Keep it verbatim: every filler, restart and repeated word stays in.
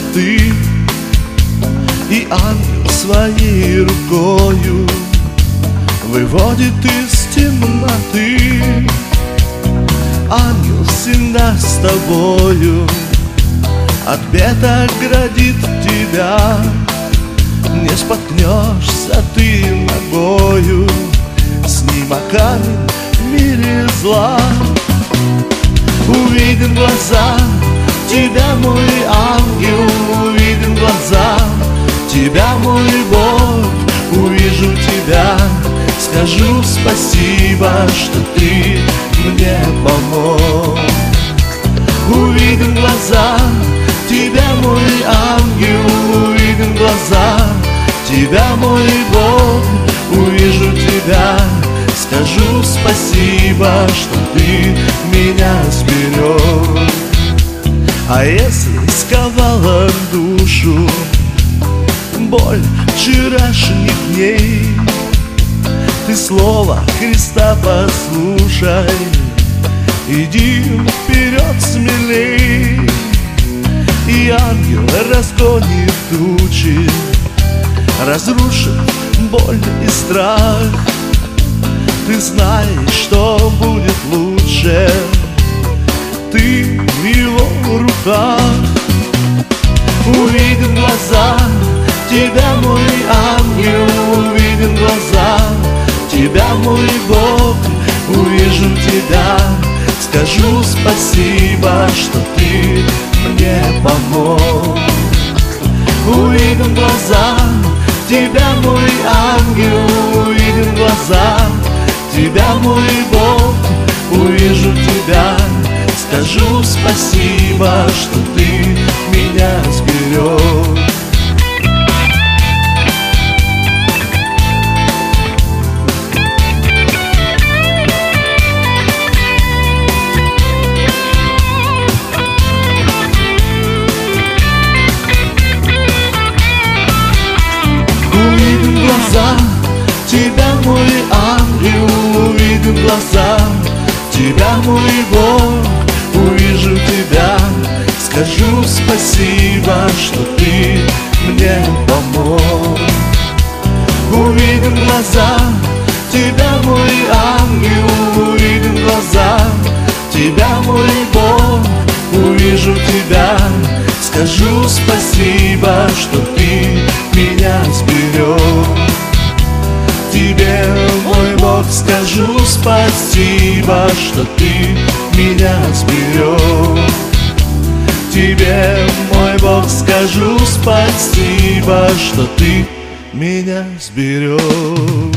ты, и ангел своей рукою выводит из темноты. Ангел всегда с тобою, от бед оградит тебя. Не споткнешься ты ногою, с ним окажем в мире зла. Увидим глаза тебя, мой ангел, увидим глаза тебя, мой Бог. Увижу тебя, скажу спасибо, что ты мне помог. Увидим глаза тебя, мой ангел, увидим глаза тебя, мой Бог. Увижу тебя, скажу спасибо, что ты меня сберег. А если сковала душу боль вчерашних дней, ты слово Христа послушай, иди вперед смелей. И ангел разгонит тучи, разрушит боль и страх. Ты знаешь, что будет лучше, ты в его руках. Увидим глаза тебя, мой ангел, увидим глаза тебя, мой Бог. Увижу тебя, скажу спасибо, что ты мне помог. Увидим глаза тебя, мой ангел, увидим глаза тебя, мой Бог. Увижу тебя, скажу спасибо, что ты меня сберег. Увидим глаза тебя, мой ангел, увидим глаза тебя, мой Бог. Увижу тебя, скажу спасибо, что ты мне помог. Увидим глаза тебя, мой ангел, увидим глаза тебя, мой Бог. Увижу тебя, скажу спасибо, что ты меня сберег. Тебе, мой Бог, скажу спасибо, что ты меня сберег. Тебе, мой Бог, скажу спасибо, что ты меня сберег.